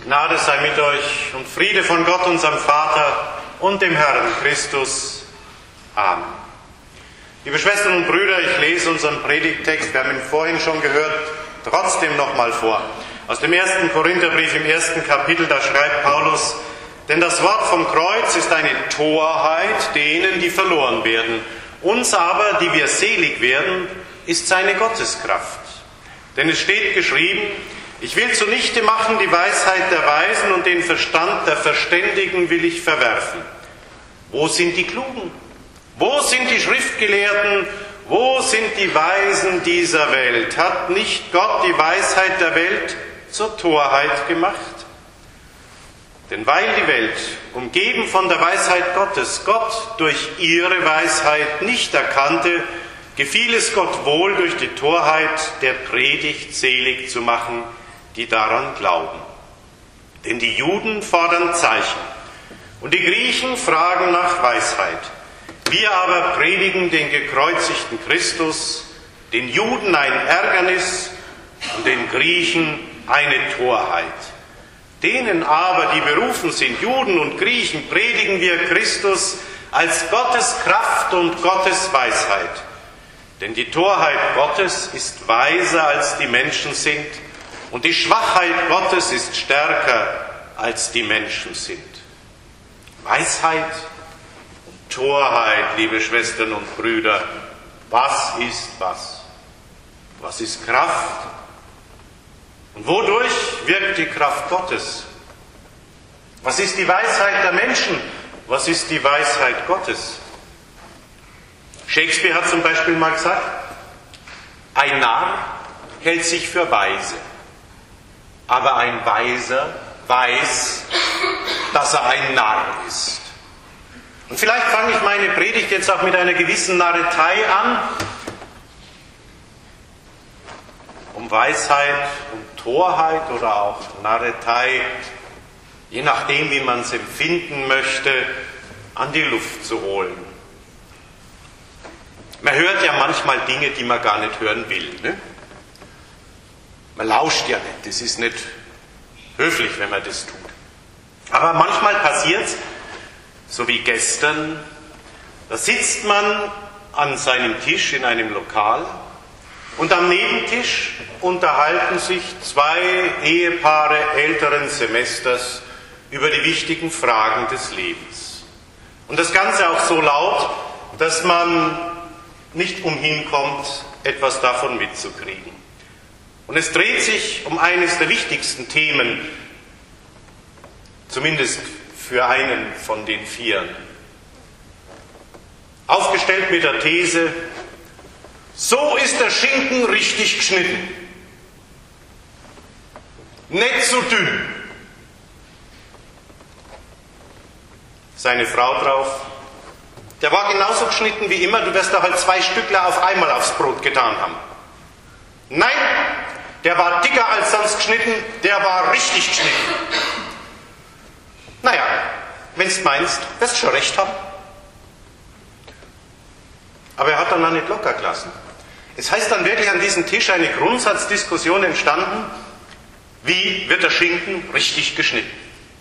Gnade sei mit euch und Friede von Gott, unserem Vater und dem Herrn Christus. Amen. Liebe Schwestern und Brüder, ich lese unseren Predigttext, wir haben ihn vorhin schon gehört, trotzdem nochmal vor. Aus dem 1. Korintherbrief im 1. Kapitel, da schreibt Paulus: Denn das Wort vom Kreuz ist eine Torheit denen, die verloren werden. Uns aber, die wir selig werden, ist seine Gotteskraft. Denn es steht geschrieben: Ich will zunichte machen die Weisheit der Weisen und den Verstand der Verständigen will ich verwerfen. Wo sind die Klugen? Wo sind die Schriftgelehrten? Wo sind die Weisen dieser Welt? Hat nicht Gott die Weisheit der Welt zur Torheit gemacht? Denn weil die Welt, umgeben von der Weisheit Gottes, Gott durch ihre Weisheit nicht erkannte, gefiel es Gott wohl, durch die Torheit der Predigt selig zu machen, die daran glauben. Denn die Juden fordern Zeichen und die Griechen fragen nach Weisheit. Wir aber predigen den gekreuzigten Christus, den Juden ein Ärgernis und den Griechen eine Torheit. Denen aber, die berufen sind, Juden und Griechen, predigen wir Christus als Gottes Kraft und Gottes Weisheit. Denn die Torheit Gottes ist weiser als die Menschen sind und die Schwachheit Gottes ist stärker als die Menschen sind. Weisheit und Torheit, liebe Schwestern und Brüder, was ist was? Was ist Kraft? Und wodurch wirkt die Kraft Gottes? Was ist die Weisheit der Menschen? Was ist die Weisheit Gottes? Shakespeare hat zum Beispiel mal gesagt, ein Narr hält sich für weise, aber ein Weiser weiß, dass er ein Narr ist. Und vielleicht fange ich meine Predigt jetzt auch mit einer gewissen Narretei an, um Weisheit und Torheit oder auch Narretei, je nachdem, wie man es empfinden möchte, an die Luft zu holen. Man hört ja manchmal Dinge, die man gar nicht hören will. Ne? Man lauscht ja nicht, das ist nicht höflich, wenn man das tut. Aber manchmal passiert es, so wie gestern, da sitzt man an seinem Tisch in einem Lokal und am Nebentisch unterhalten sich zwei Ehepaare älteren Semesters über die wichtigen Fragen des Lebens. Und das Ganze auch so laut, dass man nicht umhin kommt, etwas davon mitzukriegen. Und es dreht sich um eines der wichtigsten Themen, zumindest für einen von den vieren. Aufgestellt mit der These, so ist der Schinken richtig geschnitten. Nicht zu dünn. Seine Frau drauf, der war genauso geschnitten wie immer, du wirst da halt 2 Stückler auf einmal aufs Brot getan haben. Nein, der war dicker als sonst geschnitten, der war richtig geschnitten. Naja, wenn du meinst, wirst du schon recht haben. Aber er hat dann auch nicht locker gelassen. Es heißt dann wirklich an diesem Tisch eine Grundsatzdiskussion entstanden, wie wird der Schinken richtig geschnitten.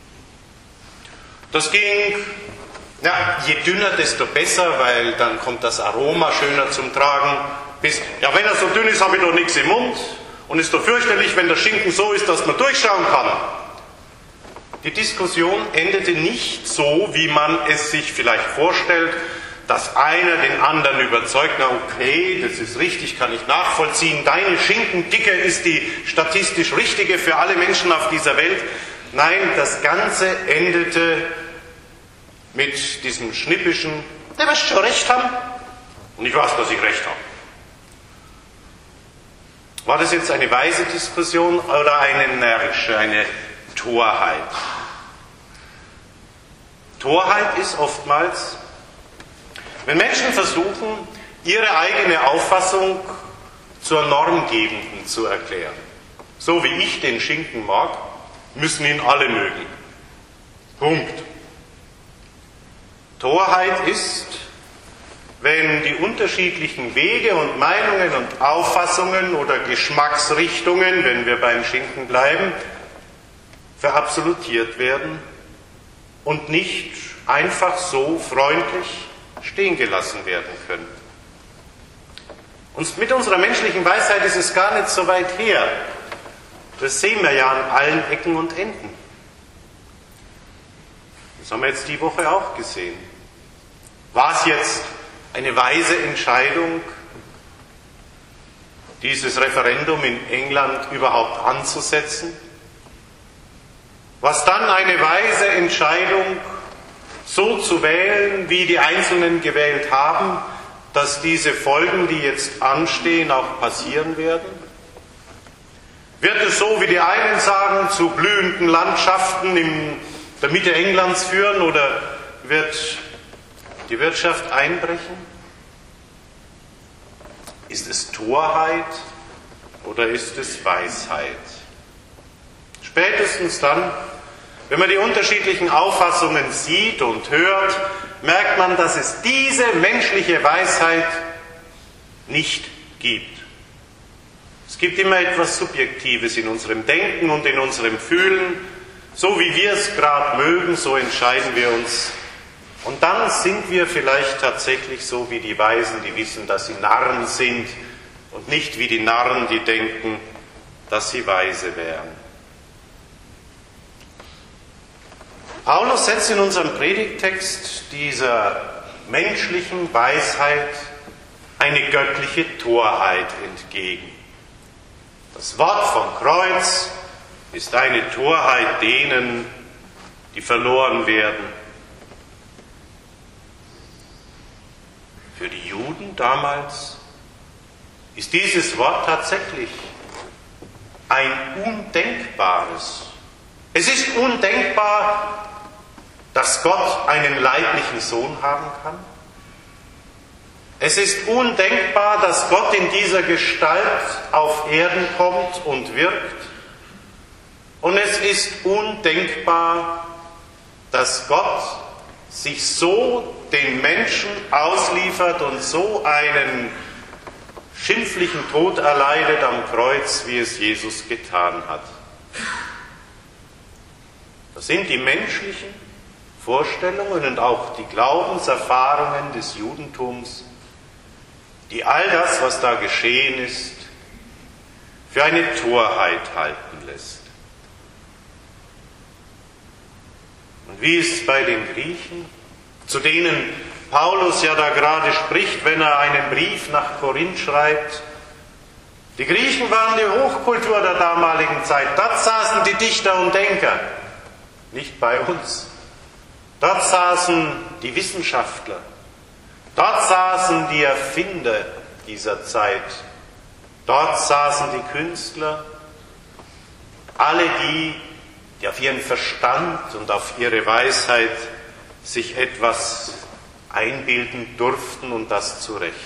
Das ging, ja, je dünner, desto besser, weil dann kommt das Aroma schöner zum Tragen. Bis, ja, wenn er so dünn ist, habe ich doch nichts im Mund. Und ist doch fürchterlich, wenn der Schinken so ist, dass man durchschauen kann. Die Diskussion endete nicht so, wie man es sich vielleicht vorstellt, dass einer den anderen überzeugt, na okay, das ist richtig, kann ich nachvollziehen, deine Schinkendicke ist die statistisch richtige für alle Menschen auf dieser Welt. Nein, das Ganze endete mit diesem schnippischen, der wirst schon recht haben und ich weiß, dass ich recht habe. War das jetzt eine weise Diskussion oder eine närrische, eine Torheit? Torheit ist oftmals, wenn Menschen versuchen, ihre eigene Auffassung zur Normgebenden zu erklären. So wie ich den Schinken mag, müssen ihn alle mögen. Punkt. Torheit ist, wenn die unterschiedlichen Wege und Meinungen und Auffassungen oder Geschmacksrichtungen, wenn wir beim Schinken bleiben, verabsolutiert werden und nicht einfach so freundlich stehen gelassen werden können. Und mit unserer menschlichen Weisheit ist es gar nicht so weit her. Das sehen wir ja an allen Ecken und Enden. Das haben wir jetzt die Woche auch gesehen. War es jetzt eine weise Entscheidung, dieses Referendum in England überhaupt anzusetzen? Was dann eine weise Entscheidung, so zu wählen, wie die Einzelnen gewählt haben, dass diese Folgen, die jetzt anstehen, auch passieren werden? Wird es so, wie die einen sagen, zu blühenden Landschaften in der Mitte Englands führen oder wird die Wirtschaft einbrechen? Ist es Torheit oder ist es Weisheit? Spätestens dann, wenn man die unterschiedlichen Auffassungen sieht und hört, merkt man, dass es diese menschliche Weisheit nicht gibt. Es gibt immer etwas Subjektives in unserem Denken und in unserem Fühlen. So wie wir es gerade mögen, so entscheiden wir uns. Und dann sind wir vielleicht tatsächlich so wie die Weisen, die wissen, dass sie Narren sind und nicht wie die Narren, die denken, dass sie weise wären. Paulus setzt in unserem Predigttext dieser menschlichen Weisheit eine göttliche Torheit entgegen. Das Wort vom Kreuz ist eine Torheit denen, die verloren werden. Für die Juden damals ist dieses Wort tatsächlich ein undenkbares. Es ist undenkbar, dass Gott einen leiblichen Sohn haben kann. Es ist undenkbar, dass Gott in dieser Gestalt auf Erden kommt und wirkt. Und es ist undenkbar, dass Gott sich so den Menschen ausliefert und so einen schimpflichen Tod erleidet am Kreuz, wie es Jesus getan hat. Das sind die menschlichen Vorstellungen und auch die Glaubenserfahrungen des Judentums, die all das, was da geschehen ist, für eine Torheit halten lässt. Und wie ist es bei den Griechen, zu denen Paulus ja da gerade spricht, wenn er einen Brief nach Korinth schreibt? Die Griechen waren die Hochkultur der damaligen Zeit. Dort saßen die Dichter und Denker, nicht bei uns. Dort saßen die Wissenschaftler. Dort saßen die Erfinder dieser Zeit. Dort saßen die Künstler. Alle die auf ihren Verstand und auf ihre Weisheit sich etwas einbilden durften und das zu Recht.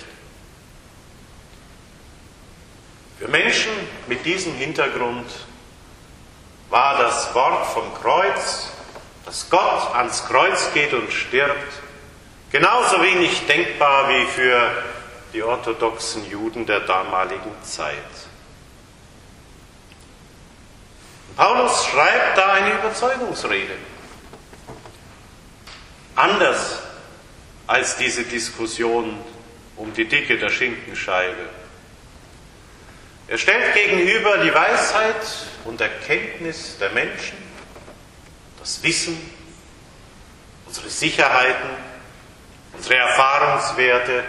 Für Menschen mit diesem Hintergrund war das Wort vom Kreuz, dass Gott ans Kreuz geht und stirbt, genauso wenig denkbar wie für die orthodoxen Juden der damaligen Zeit. Paulus schreibt da eine Überzeugungsrede. Anders als diese Diskussion um die Dicke der Schinkenscheibe. Er stellt gegenüber die Weisheit und Erkenntnis der Menschen, das Wissen, unsere Sicherheiten, unsere Erfahrungswerte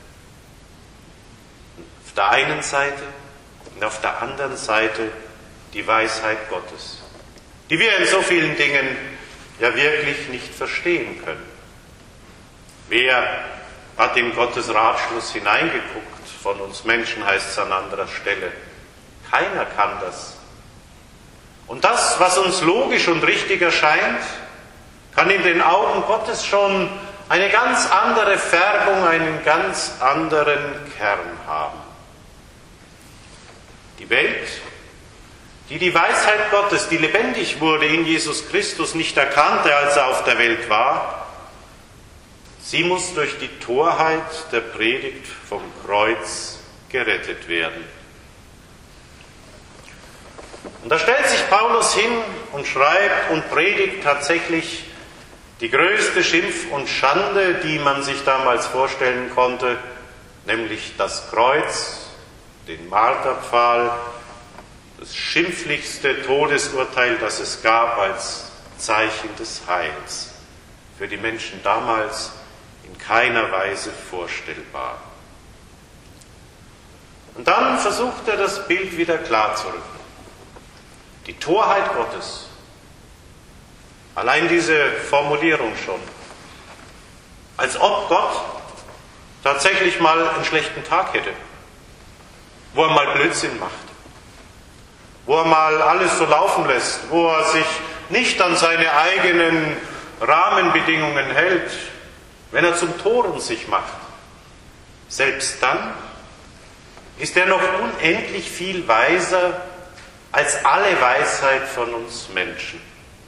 auf der einen Seite und auf der anderen Seite die Weisheit Gottes, die wir in so vielen Dingen ja wirklich nicht verstehen können. Wer hat in Gottes Ratschluss hineingeguckt? Von uns Menschen heißt es an anderer Stelle. Keiner kann das. Und das, was uns logisch und richtig erscheint, kann in den Augen Gottes schon eine ganz andere Färbung, einen ganz anderen Kern haben. Die Welt, die die Weisheit Gottes, die lebendig wurde in Jesus Christus, nicht erkannte, als er auf der Welt war, sie muss durch die Torheit der Predigt vom Kreuz gerettet werden. Und da stellt sich Paulus hin und schreibt und predigt tatsächlich die größte Schimpf und Schande, die man sich damals vorstellen konnte, nämlich das Kreuz, den Marterpfahl, das schimpflichste Todesurteil, das es gab als Zeichen des Heils. Für die Menschen damals in keiner Weise vorstellbar. Und dann versucht er, das Bild wieder klarzurücken. Die Torheit Gottes. Allein diese Formulierung schon. Als ob Gott tatsächlich mal einen schlechten Tag hätte, wo er mal Blödsinn macht, wo er mal alles so laufen lässt, wo er sich nicht an seine eigenen Rahmenbedingungen hält, wenn er zum Toren sich macht. Selbst dann ist er noch unendlich viel weiser als alle Weisheit von uns Menschen.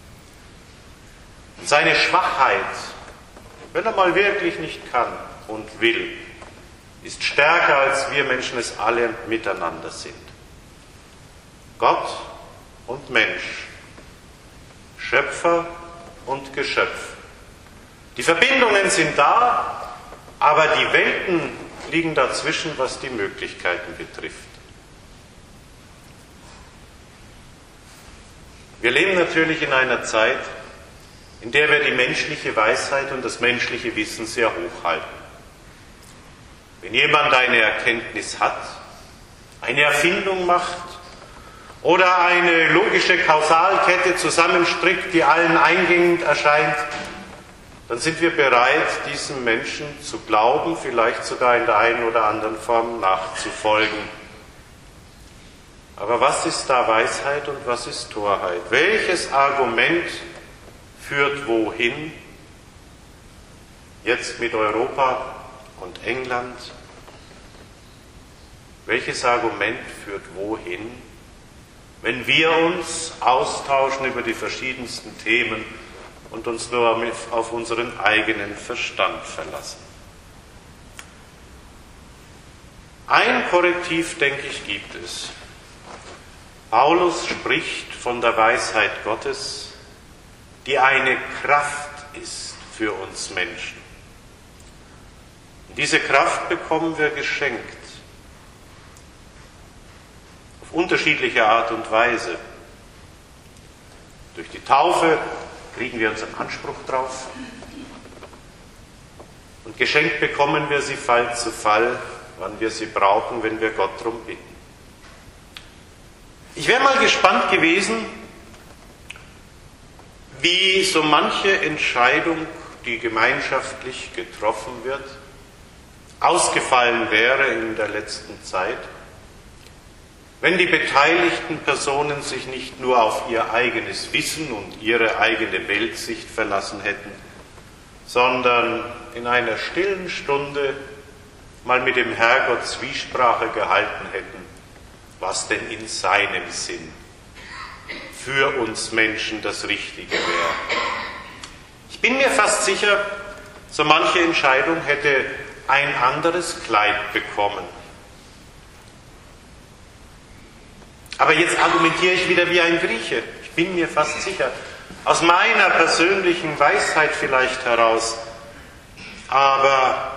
Und seine Schwachheit, wenn er mal wirklich nicht kann und will, ist stärker, als wir Menschen es alle miteinander sind. Gott und Mensch, Schöpfer und Geschöpf. Die Verbindungen sind da, aber die Welten liegen dazwischen, was die Möglichkeiten betrifft. Wir leben natürlich in einer Zeit, in der wir die menschliche Weisheit und das menschliche Wissen sehr hoch halten. Wenn jemand eine Erkenntnis hat, eine Erfindung macht oder eine logische Kausalkette zusammenstrickt, die allen eingängig erscheint, dann sind wir bereit, diesem Menschen zu glauben, vielleicht sogar in der einen oder anderen Form nachzufolgen. Aber was ist da Weisheit und was ist Torheit? Welches Argument führt wohin? Jetzt mit Europa und England. Welches Argument führt wohin, wenn wir uns austauschen über die verschiedensten Themen und uns nur auf unseren eigenen Verstand verlassen? Ein Korrektiv, denke ich, gibt es. Paulus spricht von der Weisheit Gottes, die eine Kraft ist für uns Menschen. Und diese Kraft bekommen wir geschenkt. Auf unterschiedliche Art und Weise. Durch die Taufe kriegen wir unseren Anspruch drauf. Und geschenkt bekommen wir sie Fall zu Fall, wann wir sie brauchen, wenn wir Gott darum bitten. Ich wäre mal gespannt gewesen, wie so manche Entscheidung, die gemeinschaftlich getroffen wird, ausgefallen wäre in der letzten Zeit, wenn die beteiligten Personen sich nicht nur auf ihr eigenes Wissen und ihre eigene Weltsicht verlassen hätten, sondern in einer stillen Stunde mal mit dem Herrgott Zwiesprache gehalten hätten, was denn in seinem Sinn für uns Menschen das Richtige wäre. Ich bin mir fast sicher, so manche Entscheidung hätte ein anderes Kleid bekommen. Aber jetzt argumentiere ich wieder wie ein Grieche. Ich bin mir fast sicher, aus meiner persönlichen Weisheit vielleicht heraus. Aber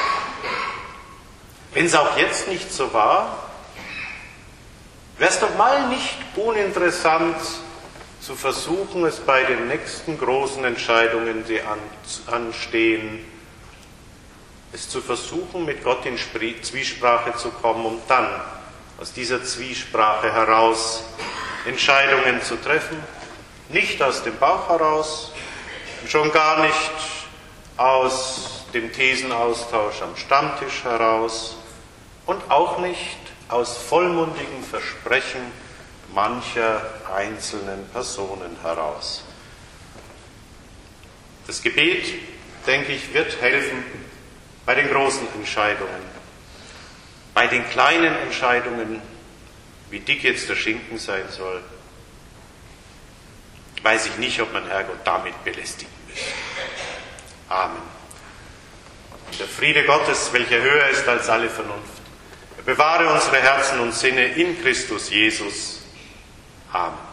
wenn es auch jetzt nicht so war, wäre es doch mal nicht uninteressant zu versuchen, es bei den nächsten großen Entscheidungen, die anstehen, es zu versuchen, mit Gott in Zwiesprache zu kommen, um dann aus dieser Zwiesprache heraus Entscheidungen zu treffen, nicht aus dem Bauch heraus, schon gar nicht aus dem Thesenaustausch am Stammtisch heraus und auch nicht aus vollmundigen Versprechen mancher einzelnen Personen heraus. Das Gebet, denke ich, wird helfen bei den großen Entscheidungen. Bei den kleinen Entscheidungen, wie dick jetzt der Schinken sein soll, weiß ich nicht, ob man Herrgott damit belästigen müsste. Amen. Und der Friede Gottes, welcher höher ist als alle Vernunft, bewahre unsere Herzen und Sinne in Christus Jesus. Amen.